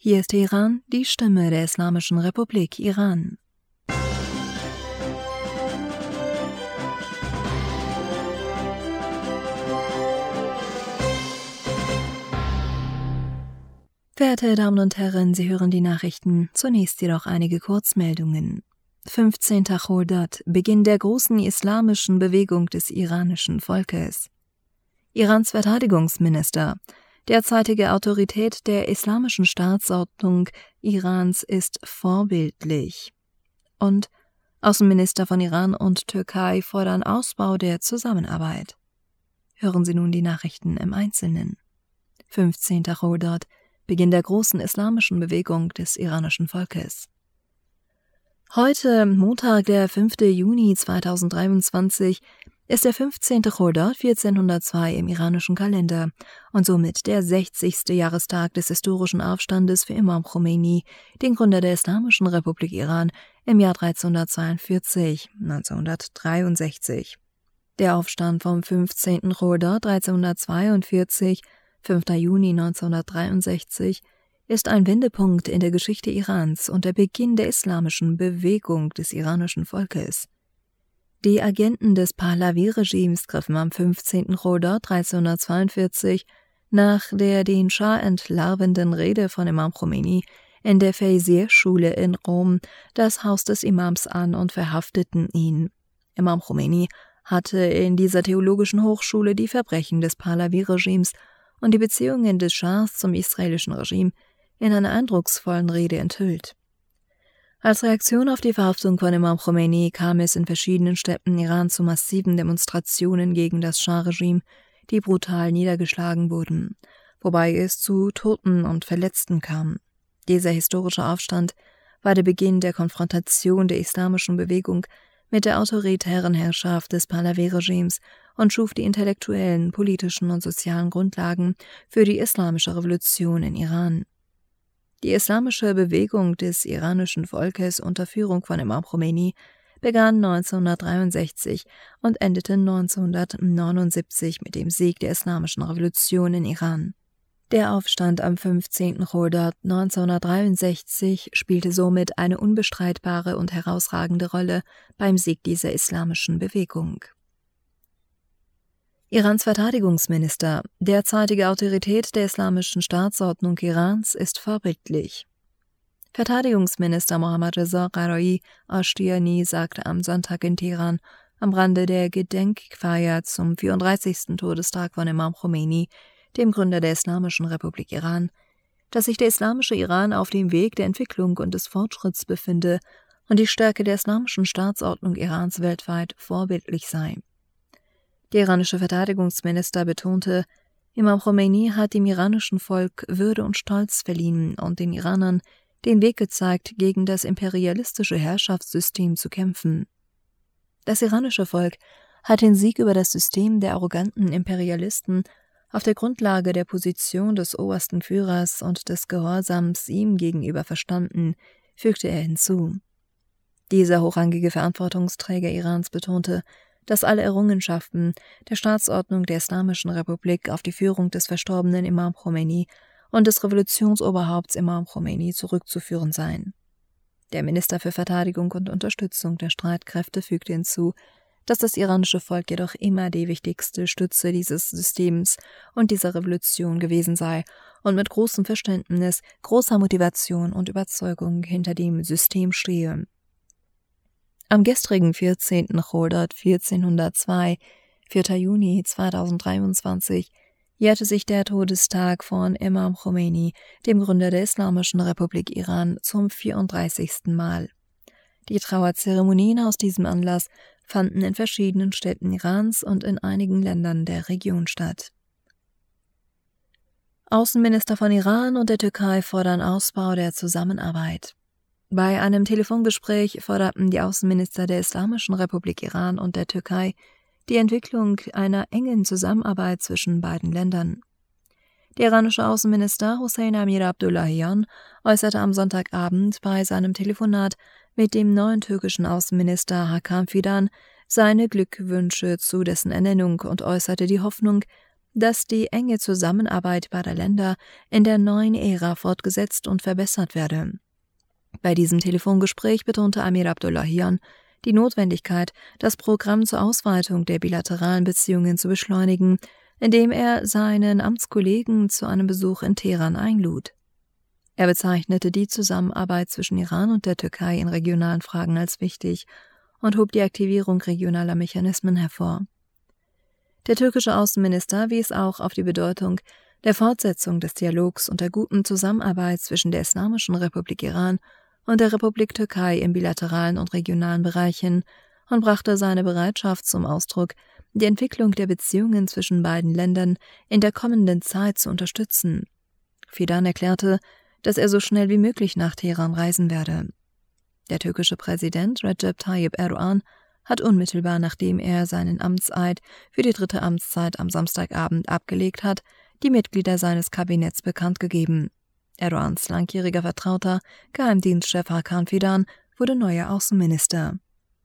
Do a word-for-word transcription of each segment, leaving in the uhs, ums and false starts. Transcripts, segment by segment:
Hier ist Teheran, die Stimme der Islamischen Republik Iran. Verehrte Damen und Herren, Sie hören die Nachrichten, zunächst jedoch einige Kurzmeldungen. fünfzehnter Chordad, Beginn der großen islamischen Bewegung des iranischen Volkes. Irans Verteidigungsminister, derzeitige Autorität der islamischen Staatsordnung Irans ist vorbildlich. Und Außenminister von Iran und Türkei fordern Ausbau der Zusammenarbeit. Hören Sie nun die Nachrichten im Einzelnen. fünfzehnter Chordad, Beginn der großen islamischen Bewegung des iranischen Volkes. Heute, Montag, der fünfter Juni zweitausenddreiundzwanzig, ist der fünfzehnte Chordad vierzehnhundertzwei im iranischen Kalender und somit der sechzigste Jahrestag des historischen Aufstandes für Imam Khomeini, den Gründer der Islamischen Republik Iran, im Jahr dreizehnhundertzweiundvierzig, neunzehnhundertdreiundsechzig. Der Aufstand vom fünfzehnten Chordad dreizehnhundertzweiundvierzig, fünfter Juni neunzehnhundertdreiundsechzig, ist ein Wendepunkt in der Geschichte Irans und der Beginn der islamischen Bewegung des iranischen Volkes. Die Agenten des Pahlavi-Regimes griffen am fünfzehnten Chordad dreizehnhundertzweiundvierzig nach der den Schah entlarvenden Rede von Imam Khomeini in der Feyziyeh-Schule in Rom das Haus des Imams an und verhafteten ihn. Imam Khomeini hatte in dieser theologischen Hochschule die Verbrechen des Pahlavi-Regimes und die Beziehungen des Schahs zum israelischen Regime in einer eindrucksvollen Rede enthüllt. Als Reaktion auf die Verhaftung von Imam Khomeini kam es in verschiedenen Städten Irans zu massiven Demonstrationen gegen das Schah-Regime, die brutal niedergeschlagen wurden, wobei es zu Toten und Verletzten kam. Dieser historische Aufstand war der Beginn der Konfrontation der islamischen Bewegung mit der autoritären Herrschaft des Pahlavi-Regimes und schuf die intellektuellen, politischen und sozialen Grundlagen für die islamische Revolution in Iran. Die islamische Bewegung des iranischen Volkes unter Führung von Imam Khomeini begann neunzehnhundertdreiundsechzig und endete neunzehnhundertneunundsiebzig mit dem Sieg der islamischen Revolution in Iran. Der Aufstand am fünfzehnten Chordad neunzehnhundertdreiundsechzig spielte somit eine unbestreitbare und herausragende Rolle beim Sieg dieser islamischen Bewegung. Irans Verteidigungsminister, derzeitige Autorität der islamischen Staatsordnung Irans, ist vorbildlich. Verteidigungsminister Mohammad Reza Gharaei Ashtiani sagte am Sonntag in Teheran am Rande der Gedenkfeier zum vierunddreißigsten Todestag von Imam Khomeini, dem Gründer der Islamischen Republik Iran, dass sich der islamische Iran auf dem Weg der Entwicklung und des Fortschritts befinde und die Stärke der islamischen Staatsordnung Irans weltweit vorbildlich sei. Der iranische Verteidigungsminister betonte, Imam Khomeini hat dem iranischen Volk Würde und Stolz verliehen und den Iranern den Weg gezeigt, gegen das imperialistische Herrschaftssystem zu kämpfen. Das iranische Volk hat den Sieg über das System der arroganten Imperialisten auf der Grundlage der Position des obersten Führers und des Gehorsams ihm gegenüber verstanden, fügte er hinzu. Dieser hochrangige Verantwortungsträger Irans betonte, dass alle Errungenschaften der Staatsordnung der Islamischen Republik auf die Führung des verstorbenen Imam Khomeini und des Revolutionsoberhaupts Imam Khomeini zurückzuführen seien. Der Minister für Verteidigung und Unterstützung der Streitkräfte fügte hinzu, dass das iranische Volk jedoch immer die wichtigste Stütze dieses Systems und dieser Revolution gewesen sei und mit großem Verständnis, großer Motivation und Überzeugung hinter dem System stehe. Am gestrigen vierzehnten Chordad vierzehnhundertzwei, vierter Juni zweitausenddreiundzwanzig, jährte sich der Todestag von Imam Khomeini, dem Gründer der Islamischen Republik Iran, zum vierunddreißigsten Mal. Die Trauerzeremonien aus diesem Anlass fanden in verschiedenen Städten Irans und in einigen Ländern der Region statt. Außenminister von Iran und der Türkei fordern Ausbau der Zusammenarbeit. Bei einem Telefongespräch forderten die Außenminister der Islamischen Republik Iran und der Türkei die Entwicklung einer engen Zusammenarbeit zwischen beiden Ländern. Der iranische Außenminister Hossein Amir Abdullahian äußerte am Sonntagabend bei seinem Telefonat mit dem neuen türkischen Außenminister Hakan Fidan seine Glückwünsche zu dessen Ernennung und äußerte die Hoffnung, dass die enge Zusammenarbeit beider Länder in der neuen Ära fortgesetzt und verbessert werde. Bei diesem Telefongespräch betonte Amir Abdullahian die Notwendigkeit, das Programm zur Ausweitung der bilateralen Beziehungen zu beschleunigen, indem er seinen Amtskollegen zu einem Besuch in Teheran einlud. Er bezeichnete die Zusammenarbeit zwischen Iran und der Türkei in regionalen Fragen als wichtig und hob die Aktivierung regionaler Mechanismen hervor. Der türkische Außenminister wies auch auf die Bedeutung der Fortsetzung des Dialogs und der guten Zusammenarbeit zwischen der Islamischen Republik Iran und der Republik Türkei in bilateralen und regionalen Bereichen und brachte seine Bereitschaft zum Ausdruck, die Entwicklung der Beziehungen zwischen beiden Ländern in der kommenden Zeit zu unterstützen. Fidan erklärte, dass er so schnell wie möglich nach Teheran reisen werde. Der türkische Präsident Recep Tayyip Erdogan hat unmittelbar nachdem er seinen Amtseid für die dritte Amtszeit am Samstagabend abgelegt hat, die Mitglieder seines Kabinetts bekannt gegeben. Erdogans langjähriger Vertrauter, Geheimdienstchef Hakan Fidan, wurde neuer Außenminister.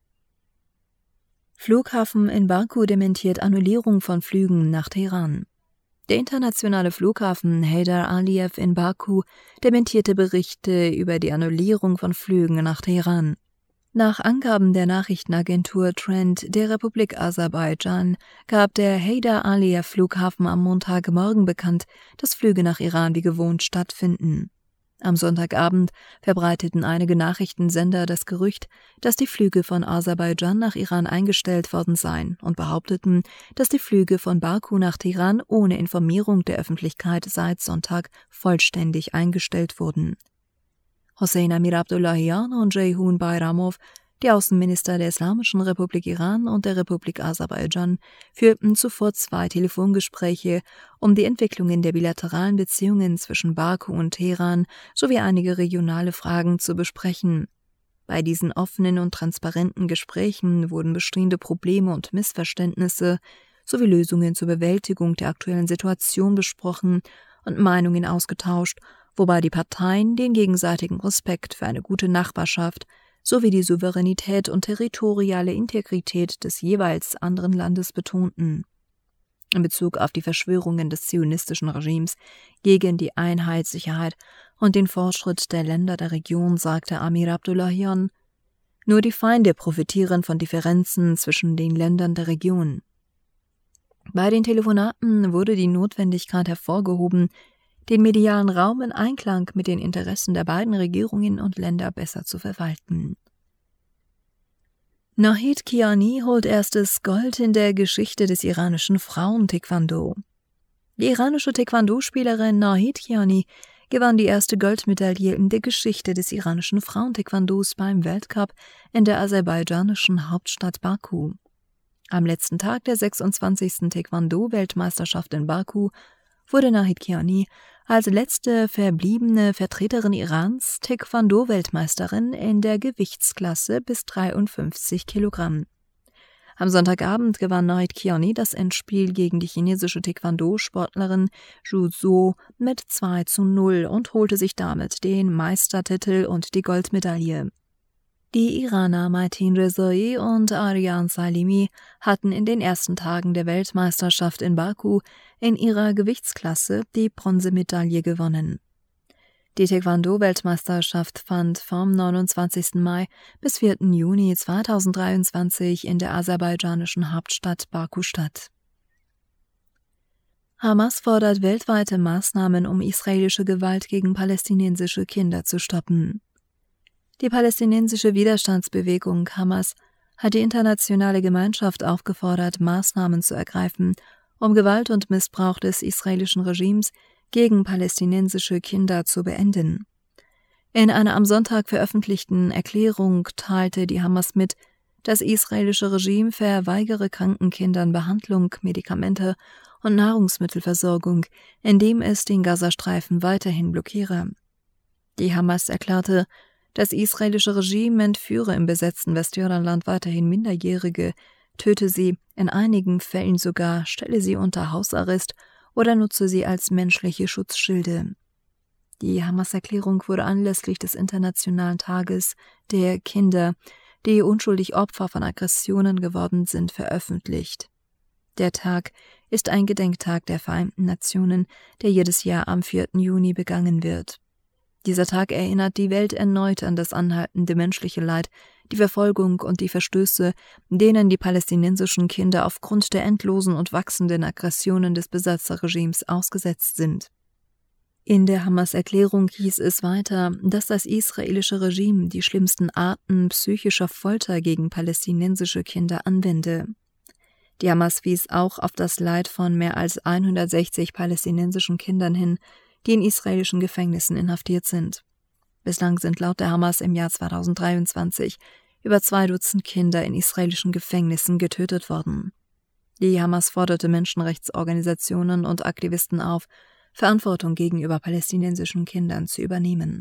Flughafen in Baku dementiert Annullierung von Flügen nach Teheran. Der internationale Flughafen Heydar Aliyev in Baku dementierte Berichte über die Annullierung von Flügen nach Teheran. Nach Angaben der Nachrichtenagentur Trend der Republik Aserbaidschan gab der Heydar Aliyev Flughafen am Montagmorgen bekannt, dass Flüge nach Iran wie gewohnt stattfinden. Am Sonntagabend verbreiteten einige Nachrichtensender das Gerücht, dass die Flüge von Aserbaidschan nach Iran eingestellt worden seien und behaupteten, dass die Flüge von Baku nach Teheran ohne Informierung der Öffentlichkeit seit Sonntag vollständig eingestellt wurden. Hossein Amir Abdullahian und Ceyhun Bayramov, die Außenminister der Islamischen Republik Iran und der Republik Aserbaidschan, führten zuvor zwei Telefongespräche, um die Entwicklungen der bilateralen Beziehungen zwischen Baku und Teheran sowie einige regionale Fragen zu besprechen. Bei diesen offenen und transparenten Gesprächen wurden bestehende Probleme und Missverständnisse sowie Lösungen zur Bewältigung der aktuellen Situation besprochen und Meinungen ausgetauscht, wobei die Parteien den gegenseitigen Respekt für eine gute Nachbarschaft sowie die Souveränität und territoriale Integrität des jeweils anderen Landes betonten. In Bezug auf die Verschwörungen des zionistischen Regimes gegen die Einheit, Sicherheit und den Fortschritt der Länder der Region sagte Amir Abdullahian: Nur die Feinde profitieren von Differenzen zwischen den Ländern der Region. Bei den Telefonaten wurde die Notwendigkeit hervorgehoben, den medialen Raum in Einklang mit den Interessen der beiden Regierungen und Länder besser zu verwalten. Nahid Kiani holt erstes Gold in der Geschichte des iranischen Frauen-Taekwondo. Die iranische Taekwondo-Spielerin Nahid Kiani gewann die erste Goldmedaille in der Geschichte des iranischen Frauen-Taekwondos beim Weltcup in der aserbaidschanischen Hauptstadt Baku. Am letzten Tag der sechsundzwanzigsten Taekwondo-Weltmeisterschaft in Baku wurde Nahid Kiani als letzte verbliebene Vertreterin Irans Taekwondo-Weltmeisterin in der Gewichtsklasse bis dreiundfünfzig Kilogramm. Am Sonntagabend gewann Nahid Kiani das Endspiel gegen die chinesische Taekwondo-Sportlerin Zhu Zuo mit zwei zu null und holte sich damit den Meistertitel und die Goldmedaille. Die Iraner Matin Rezai und Aryan Salimi hatten in den ersten Tagen der Weltmeisterschaft in Baku in ihrer Gewichtsklasse die Bronzemedaille gewonnen. Die Taekwondo-Weltmeisterschaft fand vom neunundzwanzigsten Mai bis vierten Juni zweitausenddreiundzwanzig in der aserbaidschanischen Hauptstadt Baku statt. Hamas fordert weltweite Maßnahmen, um israelische Gewalt gegen palästinensische Kinder zu stoppen. Die palästinensische Widerstandsbewegung Hamas hat die internationale Gemeinschaft aufgefordert, Maßnahmen zu ergreifen, um Gewalt und Missbrauch des israelischen Regimes gegen palästinensische Kinder zu beenden. In einer am Sonntag veröffentlichten Erklärung teilte die Hamas mit, das israelische Regime verweigere kranken Kindern Behandlung, Medikamente und Nahrungsmittelversorgung, indem es den Gazastreifen weiterhin blockiere. Die Hamas erklärte, das israelische Regime entführe im besetzten Westjordanland weiterhin Minderjährige, töte sie, in einigen Fällen sogar stelle sie unter Hausarrest oder nutze sie als menschliche Schutzschilde. Die Hamas-Erklärung wurde anlässlich des Internationalen Tages der Kinder, die unschuldig Opfer von Aggressionen geworden sind, veröffentlicht. Der Tag ist ein Gedenktag der Vereinten Nationen, der jedes Jahr am vierten Juni begangen wird. Dieser Tag erinnert die Welt erneut an das anhaltende menschliche Leid, die Verfolgung und die Verstöße, denen die palästinensischen Kinder aufgrund der endlosen und wachsenden Aggressionen des Besatzerregimes ausgesetzt sind. In der Hamas-Erklärung hieß es weiter, dass das israelische Regime die schlimmsten Arten psychischer Folter gegen palästinensische Kinder anwende. Die Hamas wies auch auf das Leid von mehr als hundertsechzig palästinensischen Kindern hin, die in israelischen Gefängnissen inhaftiert sind. Bislang sind laut der Hamas im Jahr zweitausenddreiundzwanzig über zwei Dutzend Kinder in israelischen Gefängnissen getötet worden. Die Hamas forderte Menschenrechtsorganisationen und Aktivisten auf, Verantwortung gegenüber palästinensischen Kindern zu übernehmen.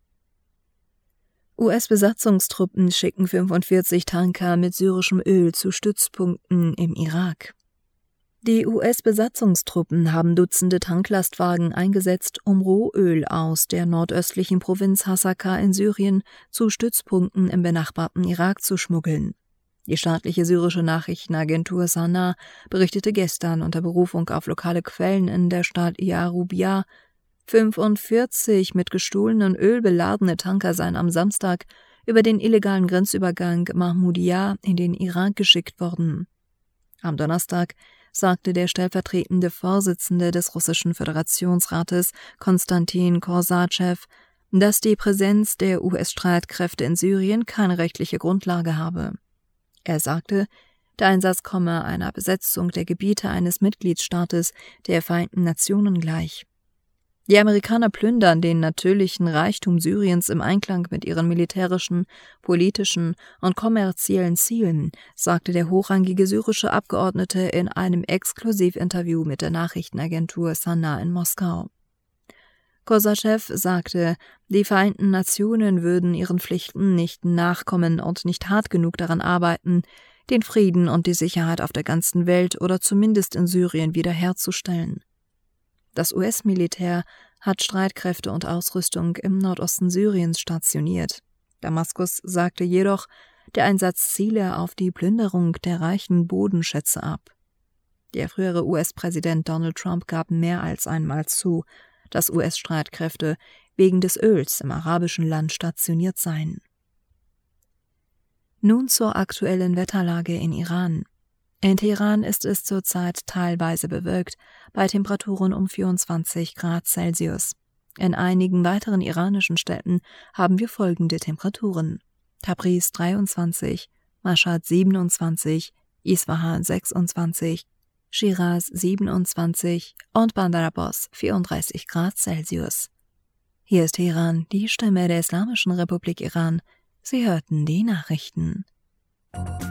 U S-Besatzungstruppen schicken fünfundvierzig Tanker mit syrischem Öl zu Stützpunkten im Irak. Die U S-Besatzungstruppen haben Dutzende Tanklastwagen eingesetzt, um Rohöl aus der nordöstlichen Provinz Hasaka in Syrien zu Stützpunkten im benachbarten Irak zu schmuggeln. Die staatliche syrische Nachrichtenagentur Sana berichtete gestern unter Berufung auf lokale Quellen in der Stadt Yarubia, fünfundvierzig mit gestohlenem Öl beladene Tanker seien am Samstag über den illegalen Grenzübergang Mahmoudiya in den Irak geschickt worden. Am Donnerstag sagte der stellvertretende Vorsitzende des russischen Föderationsrates Konstantin Kosachew, dass die Präsenz der U S-Streitkräfte in Syrien keine rechtliche Grundlage habe. Er sagte, der Einsatz komme einer Besetzung der Gebiete eines Mitgliedstaates der Vereinten Nationen gleich. Die Amerikaner plündern den natürlichen Reichtum Syriens im Einklang mit ihren militärischen, politischen und kommerziellen Zielen, sagte der hochrangige syrische Abgeordnete in einem Exklusivinterview mit der Nachrichtenagentur Sana in Moskau. Kosachew sagte, die Vereinten Nationen würden ihren Pflichten nicht nachkommen und nicht hart genug daran arbeiten, den Frieden und die Sicherheit auf der ganzen Welt oder zumindest in Syrien wiederherzustellen. Das U S-Militär hat Streitkräfte und Ausrüstung im Nordosten Syriens stationiert. Damaskus sagte jedoch, der Einsatz ziele auf die Plünderung der reichen Bodenschätze ab. Der frühere U S-Präsident Donald Trump gab mehr als einmal zu, dass U S-Streitkräfte wegen des Öls im arabischen Land stationiert seien. Nun zur aktuellen Wetterlage in Iran. In Teheran ist es zurzeit teilweise bewölkt, bei Temperaturen um vierundzwanzig Grad Celsius. In einigen weiteren iranischen Städten haben wir folgende Temperaturen: Tabriz dreiundzwanzig, Mashhad siebenundzwanzig, Isfahan sechsundzwanzig, Schiraz siebenundzwanzig und Bandar Abbas vierunddreißig Grad Celsius. Hier ist Teheran, die Stimme der Islamischen Republik Iran. Sie hörten die Nachrichten.